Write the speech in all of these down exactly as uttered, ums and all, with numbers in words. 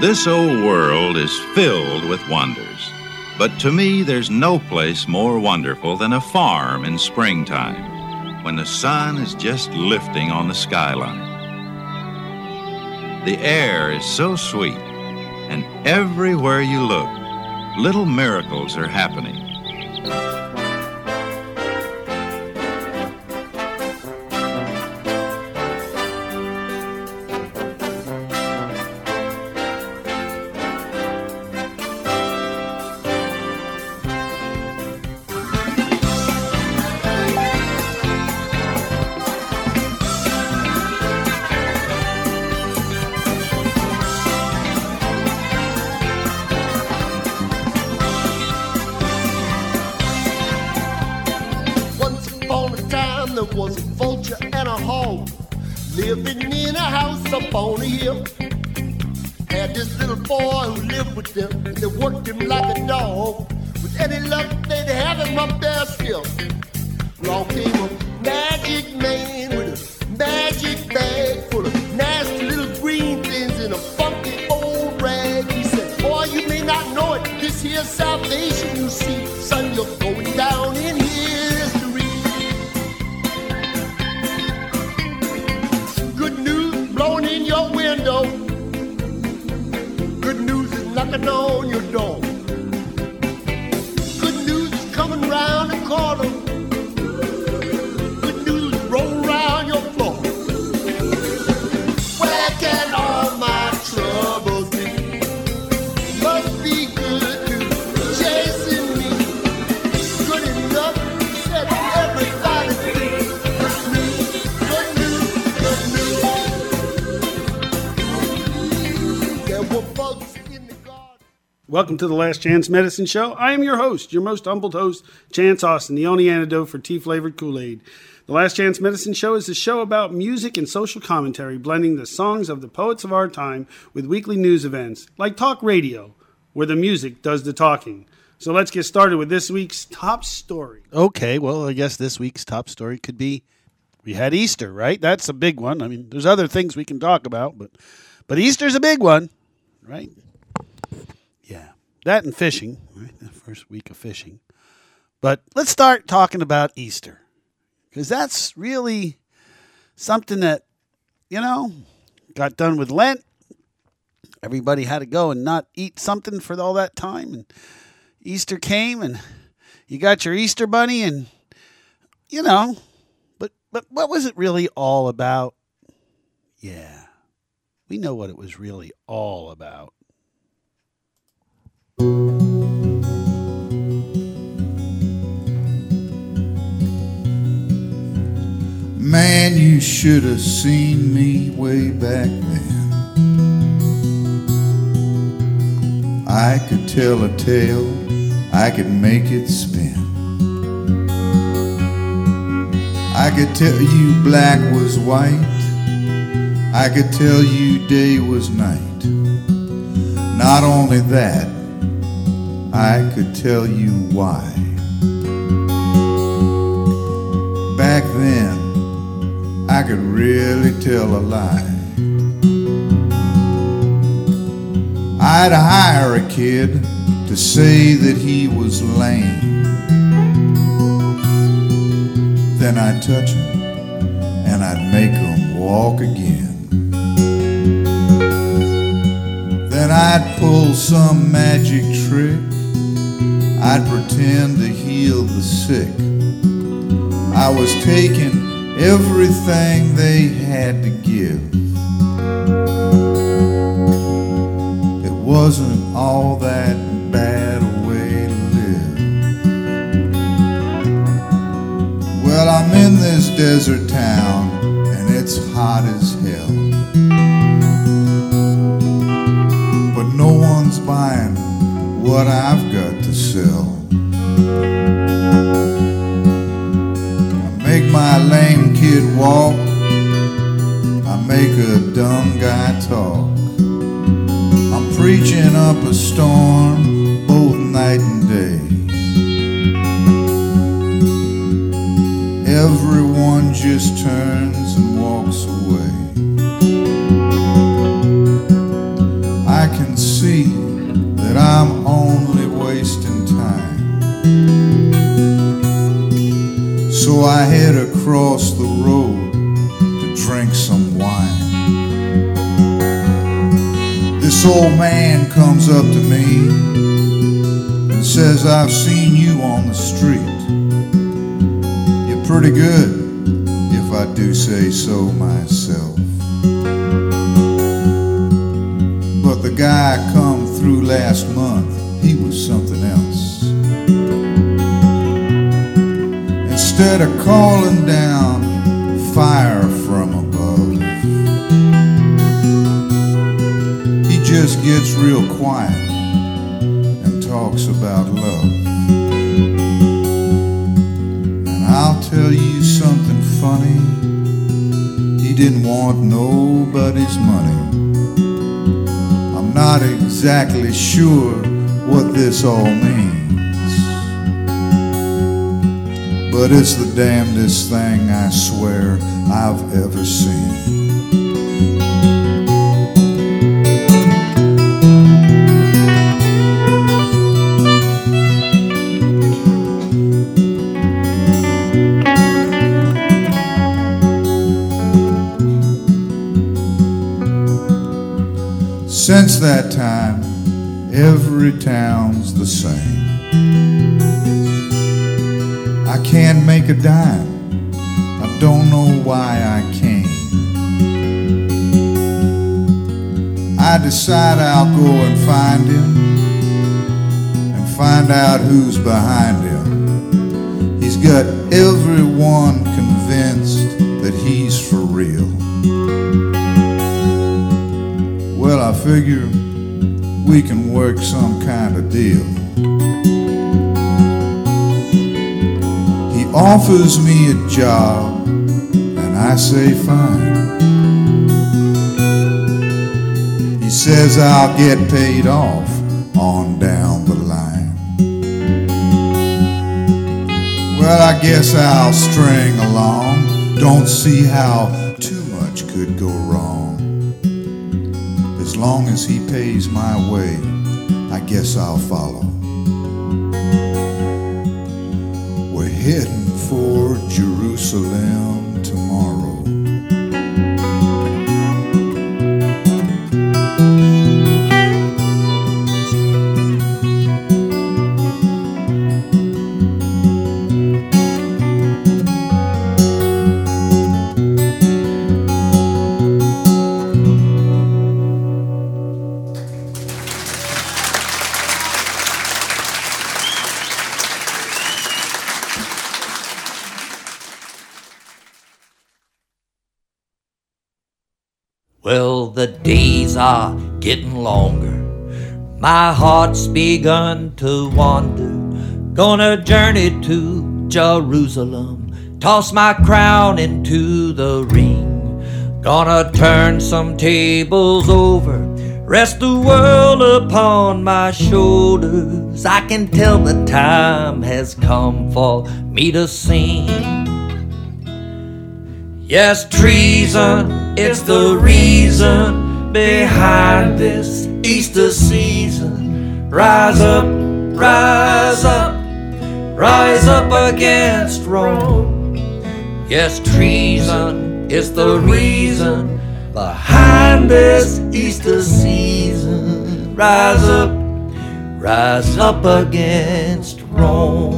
This old world is filled with wonders, but to me there's no place more wonderful than a farm in springtime, when the sun is just lifting on the skyline. The air is so sweet, and everywhere you look, little miracles are happening. There was a vulture and a hog living in a house up on a hill. Had this little boy who lived with them, and they worked him like a dog. With any luck, they'd have him up their skill. Along came a magic man with a magic bag full of nasty little green things in a funky old rag. He said, boy, you may not know it, this here's salvation you see. Son, you're going down in history. Good news blowing in your window. Good news is knocking on your door. Good news is coming round the corner. Good news roll around your floor. Where can all my troubles be? Must be good news chasing me. Good enough, said everybody. Good news, good news, good news. There were bugs in the garden. Welcome to the Last Chance Medicine Show. I am your host, your most humbled host, Chance Austin, the only antidote for tea-flavored Kool-Aid. The Last Chance Medicine Show is a show about music and social commentary, blending the songs of the poets of our time with weekly news events, like talk radio, where the music does the talking. So let's get started with this week's top story. Okay, well, I guess this week's top story could be, we had Easter, right? That's a big one. I mean, there's other things we can talk about, but but Easter's a big one, right? Yeah, that and fishing, right? The first week of fishing. But let's start talking about Easter, because that's really something that, you know, got done with Lent. Everybody had to go and not eat something for all that time, and Easter came, and you got your Easter bunny, and, you know, but but what was it really all about? Yeah, we know what it was really all about. Man, you should have seen me way back then. I could tell a tale, I could make it spin. I could tell you black was white, I could tell you day was night. Not only that, I could tell you why. Back then, I could really tell a lie. I'd hire a kid to say that he was lame. Then I'd touch him and I'd make him walk again. Then I'd pull some magic trick. I'd pretend to heal the sick. I was taking everything they had to give. It wasn't all that bad a way to live. Well, I'm in this desert town and it's hot as hell, but no one's buying what I've got to sell. Make my lame kid walk, I make a dumb guy talk. I'm preaching up a storm both night and day. Everyone just turns and walks away. I can This old man comes up to me and says, I've seen you on the street. You're pretty good, if I do say so myself. But the guy come through last month, he was something else. Instead of calling down fire from above, he just gets real quiet and talks about love. And I'll tell you something funny, he didn't want nobody's money. I'm not exactly sure what this all means, but it's the damnedest thing, I swear, I've ever seen. Since that time, every town's the same. I can't make a dime, I don't know why I came. I decide I'll go and find him, and find out who's behind him. He's got everyone convinced that he's for real. Well, I figure we can work some kind of deal. He offers me a job, and I say fine. He says I'll get paid off on down the line. Well, I guess I'll string along. Don't see how too much could go wrong. As long as he pays my way, I guess I'll follow. We're heading for Jerusalem tomorrow. Well, the days are getting longer. My heart's begun to wander. Gonna journey to Jerusalem, toss my crown into the ring. Gonna turn some tables over, rest the world upon my shoulders. I can tell the time has come for me to sing. Yes, treason, it's the reason behind this Easter season. Rise up, rise up, rise up against Rome. Yes, treason is the reason behind this Easter season. Rise up, rise up against Rome.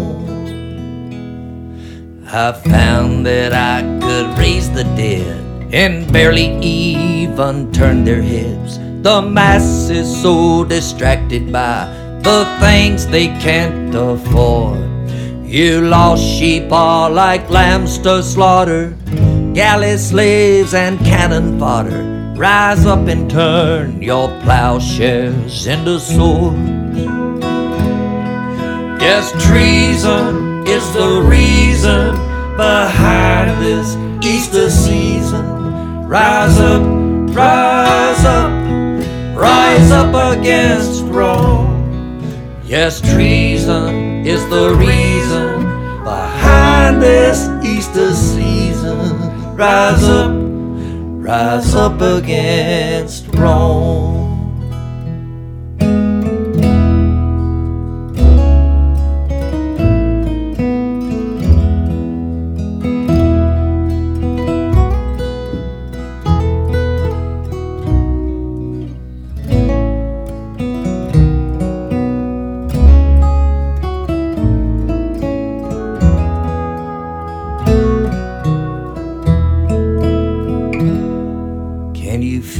I found that I could raise the dead and barely even turn their heads. The masses so distracted by the things they can't afford. You lost sheep are like lambs to slaughter, galley slaves and cannon fodder. Rise up and turn your plowshares into swords. Yes, treason is the reason behind this Easter season. Rise up, rise up, rise up against Rome. Yes, treason is the reason behind this Easter season. Rise up, rise up against Rome.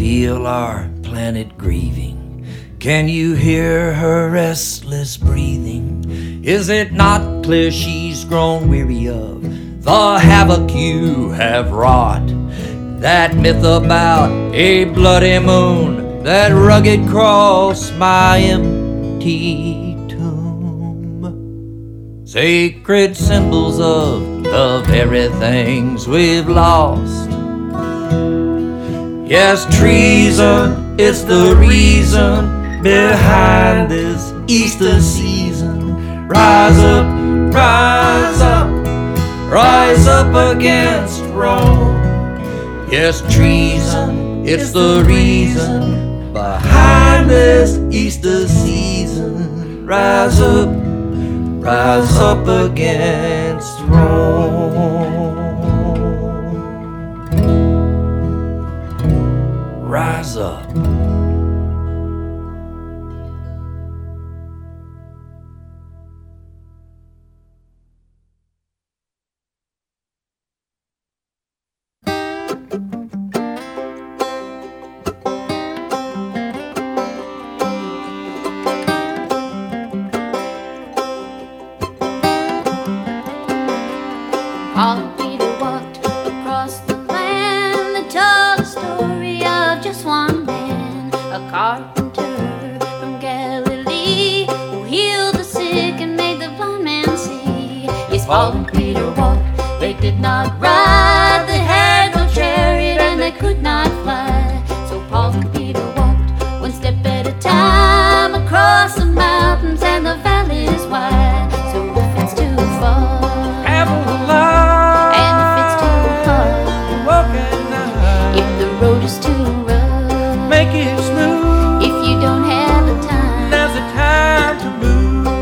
feel our planet grieving? Can you hear her restless breathing? Is it not clear she's grown weary of the havoc you have wrought? That myth about a bloody moon that rugged cross my empty tomb. Sacred symbols of the very things we've lost. Yes, treason, it's the reason behind this Easter season. Rise up, rise up, rise up against Rome. Yes, treason, it's the reason behind this Easter season. Rise up, rise up against Rome. Rise up. Paul and Peter walked across the land. They told the story of just one man, a carpenter from Galilee, who healed the sick and made the blind man see. Yes, Paul and Peter walked, they did not ride, they had no chariot and they could not fly. So Paul and Peter walked one step at a time across the mountains and the valleys wide. So if it's too far, Travel along, and if it's too hard, walk at night, if the road is too rough, make it smooth. if you don't have the time, Now's the time to move.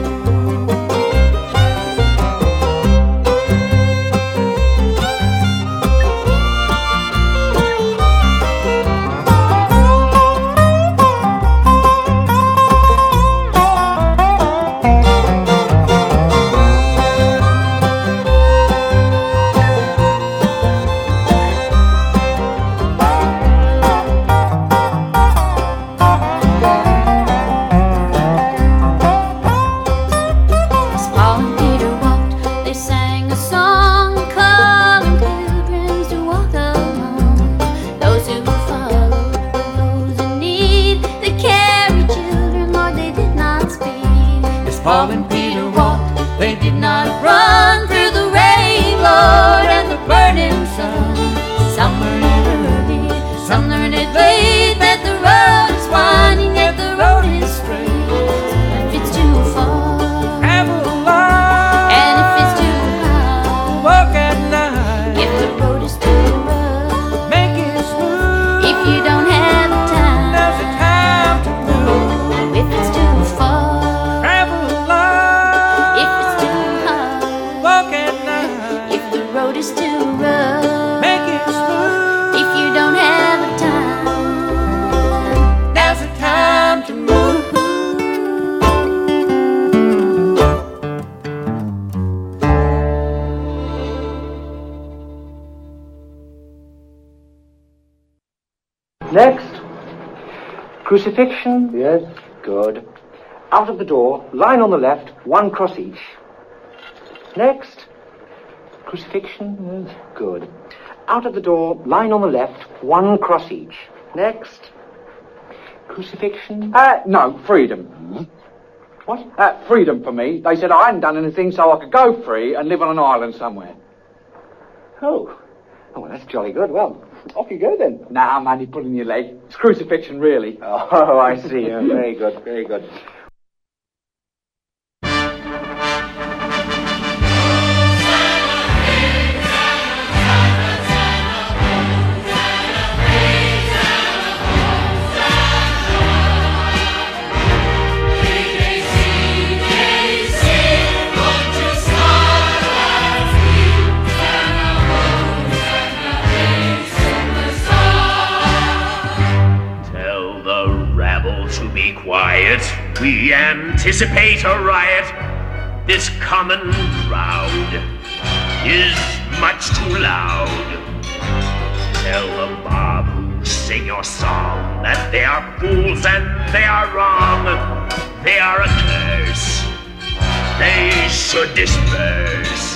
as Paul and Peter walked, they sang a song calling pilgrims to walk alone. Those who followed were those in need. They carried children, Lord, they did not speak. As Paul and Peter walked, They did not run through the rain, Lord, and the burning sun. Some learn it early, some learn it late, that the road is winding, yet the road is straight. So if it's too far, travel along, and if it's too high, walk at night, if the road is too rough, make it smooth. if you don't have the Now's the time, time to move. if it's too far, Travel along, if it's too high, walk at night, if the road is too rough, make it smooth. if you don't have the time, Now's the time to move. Next. Crucifixion. Yes. Good. Out of the door, line on the left, one cross each. Next. Crucifixion. Yes. Good. Out of the door, line on the left, one cross each. Next. Crucifixion. Uh, no, freedom. What? Uh, freedom for me. They said I hadn't done anything, so I could go free and live on an island somewhere. Oh. Oh, well, that's jolly good. Well, off you go then. Nah, man, you're pulling your leg. It's crucifixion, really. Oh, I see. Uh, very good, very good. Tell the rabble to be quiet. We anticipate a riot. This common crowd is much too loud. Tell the mob who sing your song that they are fools and they are wrong. They are a curse. They should disperse.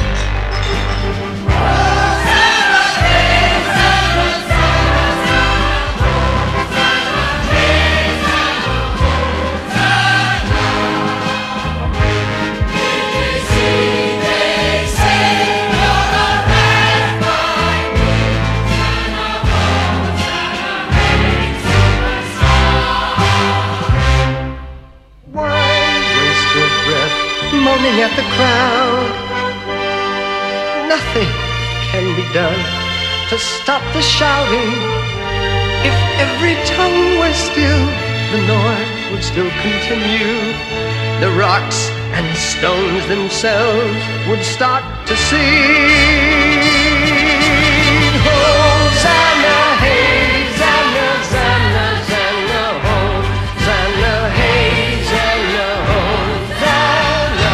Moaning at the crowd, nothing can be done to stop the shouting. If every tongue were still, the noise would still continue. The rocks and stones themselves would start to sing. Hosanna, hey, Zanna, Zanna, Zanna, Hosanna, hey, Zanna, Hosanna.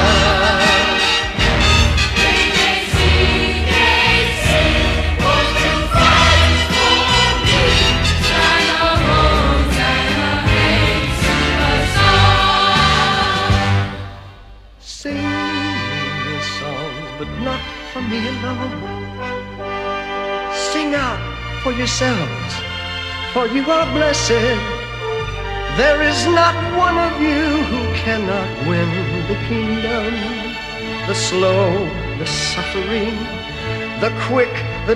Sing your songs, but not for me alone. Sing out for yourselves, for you are blessed. There is not one of you who cannot win the kingdom. The slow, the suffering, the quick, the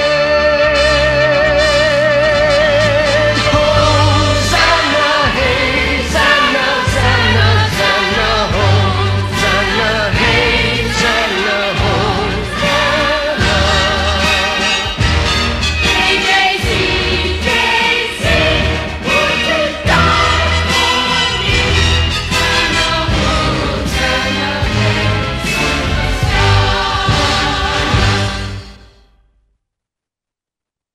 dead. Hosanna, hey, Zanna, Zanna, Zanna, Hosanna, hey, Zanna, Hosanna. Hey, J C, J C, would you die for me? Zanna, Hosanna, hey, Zanna, Hosanna.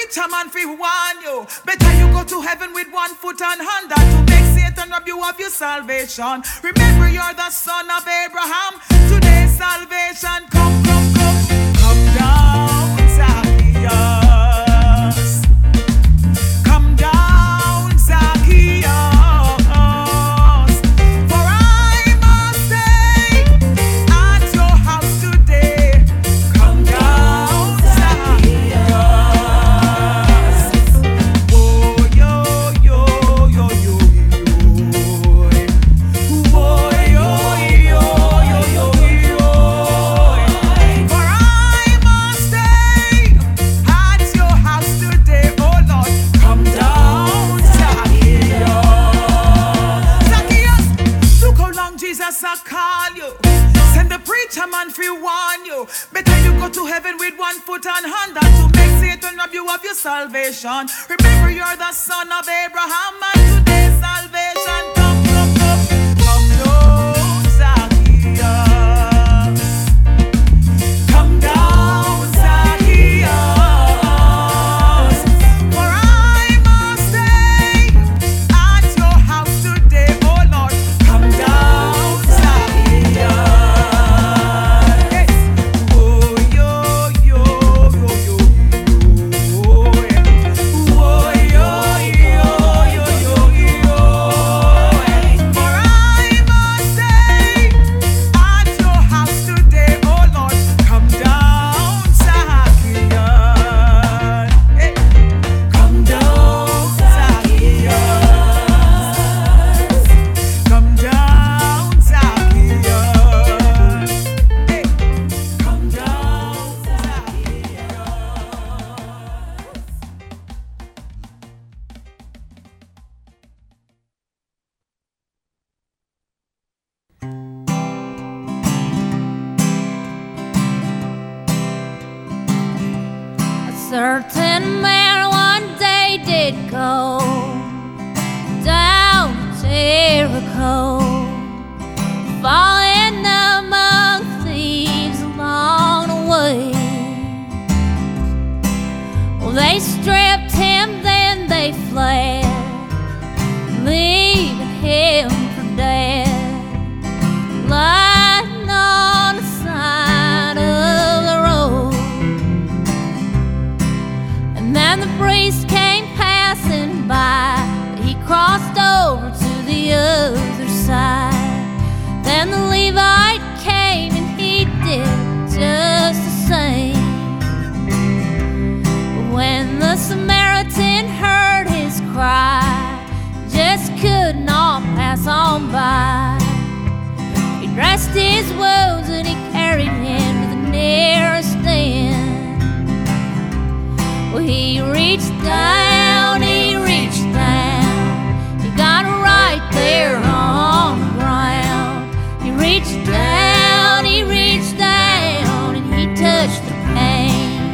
preacher man fi warn you. Better you go to heaven with one foot on hand than to make Satan rob you of your salvation. Remember you're the son of Abraham. Today's salvation come, come, come. Come down, Zacchaeus. Come down, Zacchaeus. For I must stay at your house today. Come down, Zacchaeus. Oh, yo, yo, yo, yo, yo. Oh, yo, yo, yo, yo, yo. For I must stay at your house today. Oh, Lord, come down, Zacchaeus. Zacchaeus, look how long Jesus a call you. Send the preacher man fi warn you. Better you go to heaven with one foot on hand than to make Satan rob you of your salvation. Remember you're the son of Abraham and today's salvation come, come, come. Come down, Zacchaeus. Come down, Zacchaeus. For I must stay at your house today. Oh Lord, come down, Zacchaeus. Yes. Oh, yo, yo, yo, yo, yo. Oh, yo, yo, yo, yo, yo. For I must stay at your house today. Oh Lord, come down, Zacchaeus. Hey. Come down, Zacchaeus. Come down, Zacchaeus. Hey. Come down, A certain man one day did go down to Jericho, falling among thieves along the way. Well, they stripped him, then they fled, leaving him for dead, lying on the side of the road. And then the priest came passing by, but he crossed over to the other side. Then the Levite came and he did just the same. But when the Samaritan heard his cry, just could not pass on by. He dressed his wounds and he carried him to the nearest inn. Well, he reached down, he reached down, he got right there on the ground. He reached down, he reached down, and he touched the pain.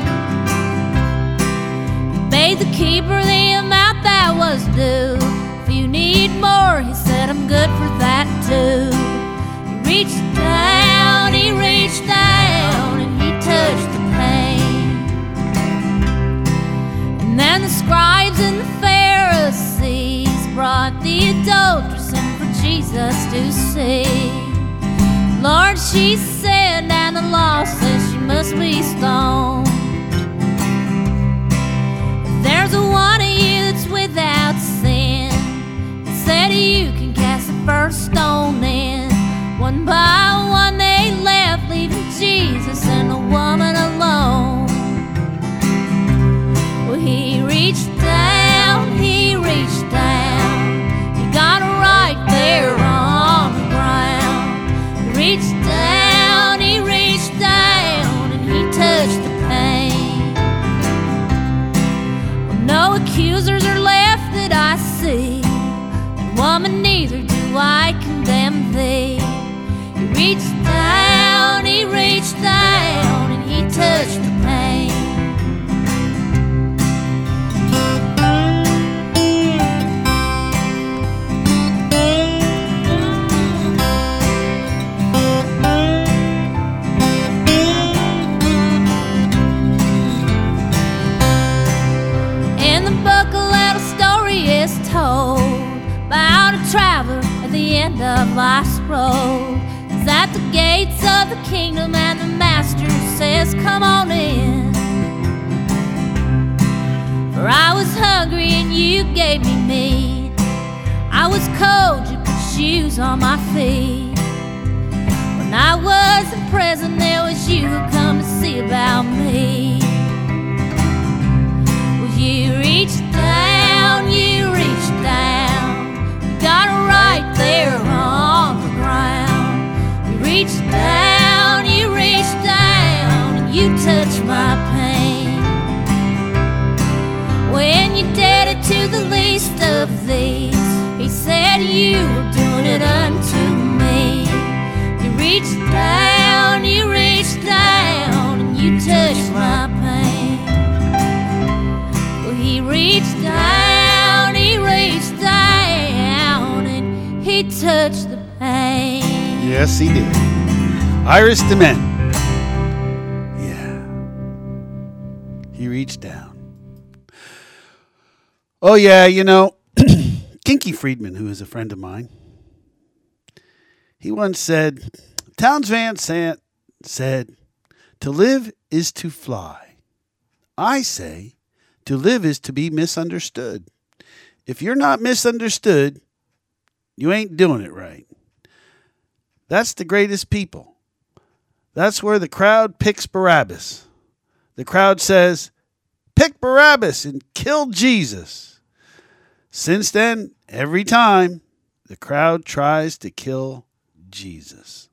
He paid the keeper the amount that was due. If you need more, he said, I'm good for that too. He reached down, he reached down, and he touched the pain. And then the scribes and the Pharisees brought the adulteress in for Jesus to see. Lord, she said, and the law says she must be stoned. If there's a one of you that's without sin, he said you can cast the first stone then. One by one they left, leaving Jesus and the woman alone. Well, he reached down, he reached down, he got right there on the ground. He reached down, he reached down, and he touched the pain. Well, no accusers are left that I see, and woman, neither do I condemn thee. He reached down, he reached down, and he touched the pain. end of life's road. Is at the gates of the kingdom, and the master says, come on in. For I was hungry and you gave me meat. I was cold, you put shoes on my feet. When I wasn't present, there was you who come to see about me. Well, you reached down, you reached down, you got it right there on the ground. You reached down, you reached down, and you touched my pain. When you did it to the least of these, he said you were doing it unto me. You reached down, you reached down, and you touched my pain. Well, he reached down, he reached down, and he touched the pain. Yes, he did. Iris DeMent. Yeah. He reached down. Oh, yeah, you know, Kinky Friedman, who is a friend of mine, he once said, Townes Van Sant said, to live is to fly. I say, to live is to be misunderstood. If you're not misunderstood, you ain't doing it right. That's the greatest people. That's where the crowd picks Barabbas. The crowd says, pick Barabbas and kill Jesus. Since then, every time, the crowd tries to kill Jesus.